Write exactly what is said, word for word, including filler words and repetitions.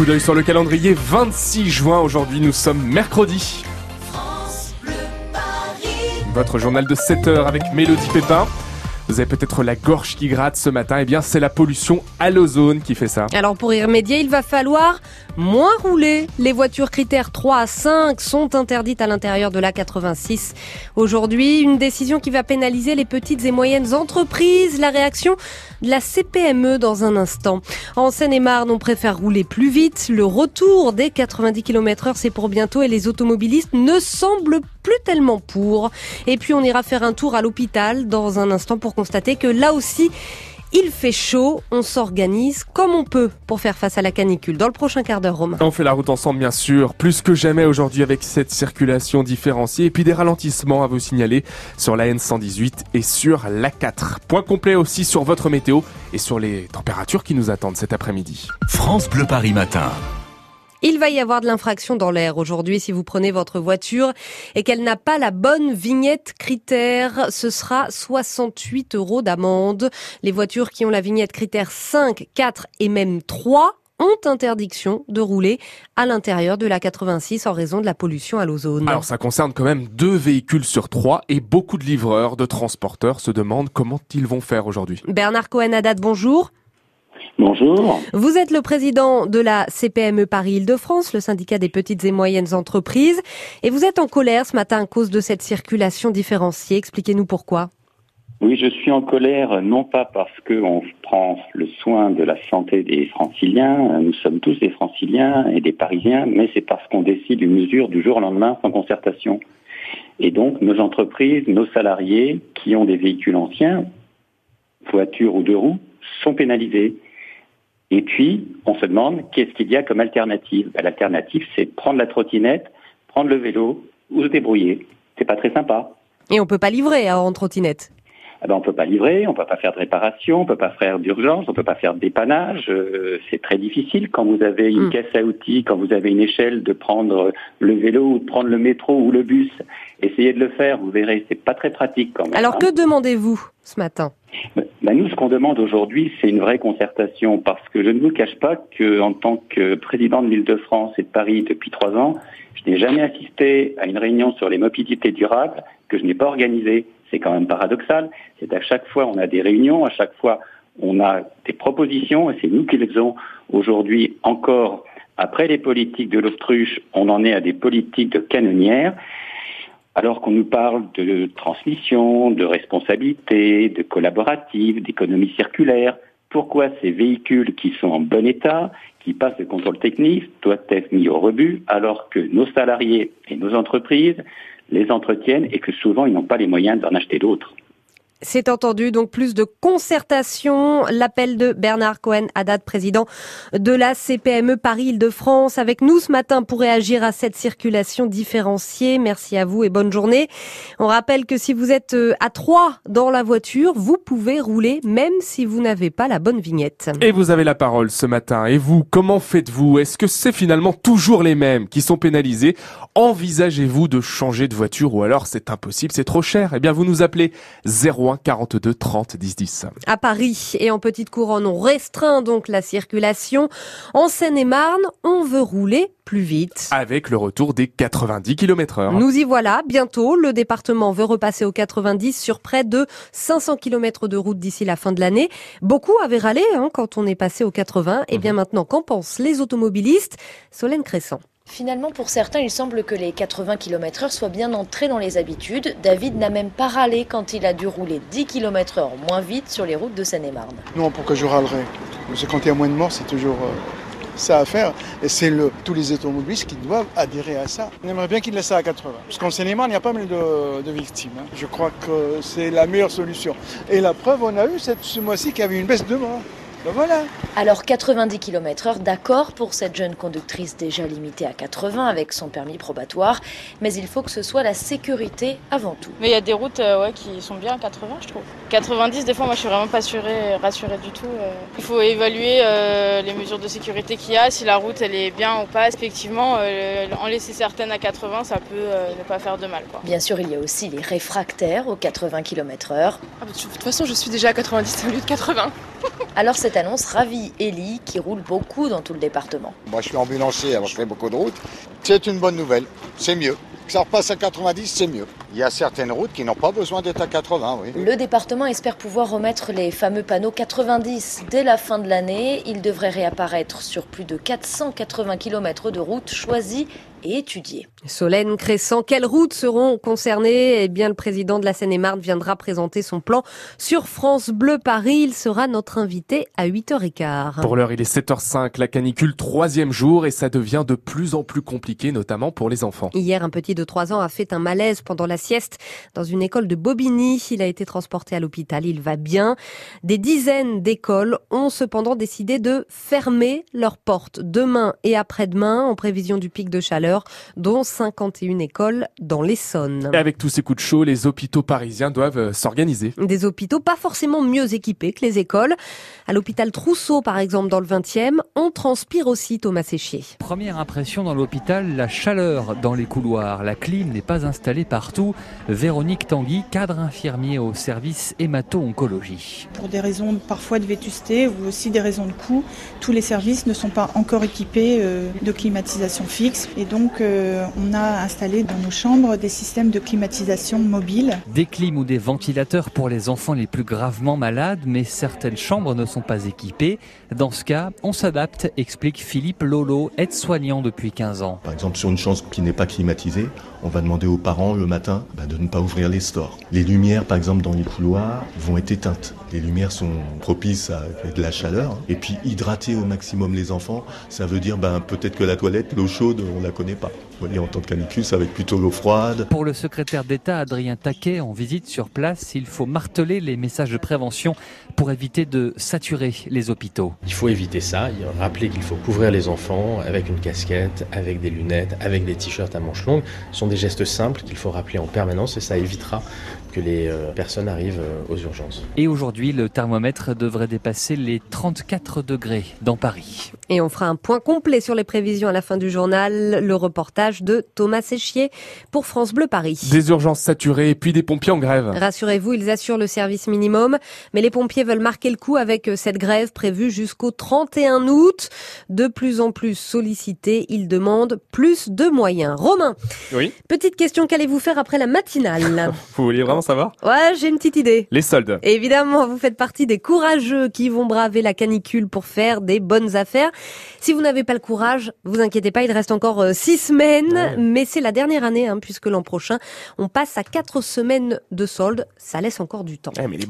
Coup d'œil sur le calendrier, vingt-six juin, aujourd'hui nous sommes mercredi. France Bleu Paris. Votre journal de sept heures avec Mélodie Pépin. Vous avez peut-être la gorge qui gratte ce matin, eh bien c'est la pollution à l'ozone qui fait ça. Alors pour y remédier, il va falloir moins rouler. Les voitures critères trois à cinq sont interdites à l'intérieur de l'A quatre-vingt-six. Aujourd'hui, une décision qui va pénaliser les petites et moyennes entreprises. La réaction de la C P M E dans un instant. En Seine-et-Marne, on préfère rouler plus vite. Le retour des quatre-vingt-dix kilomètres heure, c'est pour bientôt et les automobilistes ne semblent plus tellement pour. Et puis on ira faire un tour à l'hôpital dans un instant pour constater que là aussi, il fait chaud. On s'organise comme on peut pour faire face à la canicule. Dans le prochain quart d'heure, Romain. On fait la route ensemble, bien sûr. Plus que jamais aujourd'hui avec cette circulation différenciée et puis des ralentissements à vous signaler sur la N cent dix-huit et sur l'A quatre. Point complet aussi sur votre météo et sur les températures qui nous attendent cet après-midi. France Bleu Paris Matin. Il va y avoir de l'infraction dans l'air aujourd'hui si vous prenez votre voiture et qu'elle n'a pas la bonne vignette critère. Ce sera soixante-huit euros d'amende. Les voitures qui ont la vignette critère cinq, quatre et même trois ont interdiction de rouler à l'intérieur de l'A quatre-vingt-six en raison de la pollution à l'ozone. Alors ça concerne quand même deux véhicules sur trois et beaucoup de livreurs, de transporteurs se demandent comment ils vont faire aujourd'hui. Bernard Cohen-Haddad, bonjour. Bonjour. Vous êtes le président de la C P M E Paris-Île-de-France, le syndicat des petites et moyennes entreprises. Et vous êtes en colère ce matin à cause de cette circulation différenciée. Expliquez-nous pourquoi. Oui, je suis en colère, non pas parce qu'on prend le soin de la santé des franciliens, nous sommes tous des franciliens et des parisiens, mais c'est parce qu'on décide une mesure du jour au lendemain sans concertation. Et donc, nos entreprises, nos salariés qui ont des véhicules anciens, voitures ou deux roues, sont pénalisés. Et puis, on se demande, qu'est-ce qu'il y a comme alternative ? Ben, l'alternative, c'est prendre la trottinette, prendre le vélo ou se débrouiller. C'est pas très sympa. Et on peut pas livrer hein, en trottinette. Ah ben, on peut pas livrer, on peut pas faire de réparation, on peut pas faire d'urgence, on peut pas faire de dépannage. Euh, c'est très difficile quand vous avez une mmh. caisse à outils, quand vous avez une échelle de prendre le vélo ou de prendre le métro ou le bus. Essayez de le faire, vous verrez, c'est pas très pratique quand même. Alors hein. que demandez-vous ce matin ? Ben nous, ce qu'on demande aujourd'hui, c'est une vraie concertation, parce que je ne vous cache pas qu'en tant que président de l'Île-de-France et de Paris depuis trois ans, je n'ai jamais assisté à une réunion sur les mobilités durables que je n'ai pas organisée. C'est quand même paradoxal. C'est à chaque fois on a des réunions, à chaque fois on a des propositions, et c'est nous qui les faisons aujourd'hui encore. Après les politiques de l'autruche, on en est à des politiques de canonnières. Alors qu'on nous parle de transmission, de responsabilité, de collaborative, d'économie circulaire, pourquoi ces véhicules qui sont en bon état, qui passent le contrôle technique, doivent être mis au rebut, alors que nos salariés et nos entreprises les entretiennent et que souvent ils n'ont pas les moyens d'en acheter d'autres. C'est entendu, donc plus de concertation. L'appel de Bernard Cohen-Haddad, président de la C P M E Paris-Île-de-France, avec nous ce matin pour réagir à cette circulation différenciée. Merci à vous et bonne journée. On rappelle que si vous êtes à trois dans la voiture, vous pouvez rouler même si vous n'avez pas la bonne vignette. Et vous avez la parole ce matin. Et vous, comment faites-vous ? Est-ce que c'est finalement toujours les mêmes qui sont pénalisés ? Envisagez-vous de changer de voiture ou alors c'est impossible, c'est trop cher ? Eh bien, vous nous appelez zéro un quarante-deux trente dix dix. À Paris et en petite couronne, on restreint donc la circulation. En Seine-et-Marne, on veut rouler plus vite. Avec le retour des quatre-vingt-dix kilomètres heure. Nous y voilà, bientôt. Le département veut repasser aux quatre-vingt-dix sur près de cinq cents kilomètres de route d'ici la fin de l'année. Beaucoup avaient râlé hein, quand on est passé aux quatre-vingts. Et bien maintenant, qu'en pensent les automobilistes ? Solène Crescent. Finalement, pour certains, il semble que les quatre-vingts kilomètres heure soient bien entrés dans les habitudes. David n'a même pas râlé quand il a dû rouler dix kilomètres heure moins vite sur les routes de Seine-et-Marne. Non, pourquoi je râlerais ? Parce que quand il y a moins de morts, c'est toujours euh, ça à faire. Et c'est le, tous les automobilistes qui doivent adhérer à ça. On aimerait bien qu'ils laissent ça à quatre-vingts. Parce qu'en Seine-et-Marne, il y a pas mal de, de victimes. Hein. Je crois que c'est la meilleure solution. Et la preuve, on a eu cette, ce mois-ci qu'il y avait une baisse de morts. Ben voilà. Alors quatre-vingt-dix kilomètres heure, d'accord pour cette jeune conductrice déjà limitée à quatre-vingts avec son permis probatoire, mais il faut que ce soit la sécurité avant tout. Mais il y a des routes euh, ouais, qui sont bien à quatre-vingts, je trouve. quatre-vingt-dix, des fois, moi je suis vraiment pas rassurée, rassurée du tout. Euh. Il faut évaluer euh, les mesures de sécurité qu'il y a, si la route elle est bien ou pas. Effectivement, euh, en laisser certaines à quatre-vingts, ça peut euh, ne pas faire de mal, quoi. Bien sûr, il y a aussi les réfractaires aux quatre-vingts kilomètres heure. Ah bah, de toute façon, je suis déjà à quatre-vingt-dix au lieu de quatre-vingts. Alors cette annonce ravit Elie, qui roule beaucoup dans tout le département. Moi je suis ambulancier, alors je fais beaucoup de routes. C'est une bonne nouvelle, c'est mieux. Que ça repasse à quatre-vingt-dix, c'est mieux. Il y a certaines routes qui n'ont pas besoin d'être à quatre-vingts, oui. Le département espère pouvoir remettre les fameux panneaux quatre-vingt-dix dès la fin de l'année. Ils devraient réapparaître sur plus de quatre cent quatre-vingts kilomètres de routes choisies et étudiées. Solène Crescent, quelles routes seront concernées ? Eh bien, le président de la Seine-et-Marne viendra présenter son plan sur France Bleu Paris. Il sera notre invité à huit heures quinze. Pour l'heure, il est sept heures cinq, la canicule, troisième jour, et ça devient de plus en plus compliqué, notamment pour les enfants. Hier, un petit de trois ans a fait un malaise pendant la sieste dans une école de Bobigny. Il a été transporté à l'hôpital. Il va bien. Des dizaines d'écoles ont cependant décidé de fermer leurs portes demain et après-demain en prévision du pic de chaleur, dont cinquante et une écoles dans l'Essonne. Et avec tous ces coups de chaud, les hôpitaux parisiens doivent s'organiser. Des hôpitaux pas forcément mieux équipés que les écoles. À l'hôpital Trousseau, par exemple, dans le vingtième, on transpire aussi, Thomas Séchier. Première impression dans l'hôpital, la chaleur dans les couloirs. La clim n'est pas installée partout. Véronique Tanguy, cadre infirmier au service hémato-oncologie. Pour des raisons parfois de vétusté ou aussi des raisons de coût, tous les services ne sont pas encore équipés de climatisation fixe. Et donc, euh, on a installé dans nos chambres des systèmes de climatisation mobile. Des clims ou des ventilateurs pour les enfants les plus gravement malades, mais certaines chambres ne sont pas équipées. Dans ce cas, on s'adapte, explique Philippe Lolo, aide-soignant depuis quinze ans. Par exemple, sur une chambre qui n'est pas climatisée, on va demander aux parents le matin bah, de ne pas ouvrir les stores. Les lumières, par exemple, dans les couloirs, vont être éteintes. Les lumières sont propices à de la chaleur. Et puis, hydrater au maximum les enfants, ça veut dire bah, peut-être que la toilette, l'eau chaude, on la connaît pas. Vous voyez, en temps de canicule, ça va être plutôt l'eau froide. Pour le secrétaire d'État Adrien Taquet, en visite sur place, il faut marteler les messages de prévention pour éviter de saturer les hôpitaux. Il faut éviter ça, rappeler qu'il faut couvrir les enfants avec une casquette, avec des lunettes, avec des t-shirts à manches longues. Ce sont des gestes simples qu'il faut rappeler en permanence et ça évitera que les euh, personnes arrivent euh, aux urgences. Et aujourd'hui, le thermomètre devrait dépasser les trente-quatre degrés dans Paris. Et on fera un point complet sur les prévisions à la fin du journal. Le reportage de Thomas Séchier pour France Bleu Paris. Des urgences saturées et puis des pompiers en grève. Rassurez-vous, ils assurent le service minimum. Mais les pompiers veulent marquer le coup avec cette grève prévue jusqu'au trente et un août. De plus en plus sollicités, ils demandent plus de moyens. Romain, oui. Petite question, qu'allez-vous faire après la matinale ? Vous vouliez vraiment savoir ? Ouais, j'ai une petite idée. Les soldes. Évidemment, vous faites partie des courageux qui vont braver la canicule pour faire des bonnes affaires. Si vous n'avez pas le courage, vous inquiétez pas, il reste encore euh, six semaines, ouais. Mais c'est la dernière année, hein, puisque l'an prochain, on passe à quatre semaines de soldes. Ça laisse encore du temps. Ouais, mais les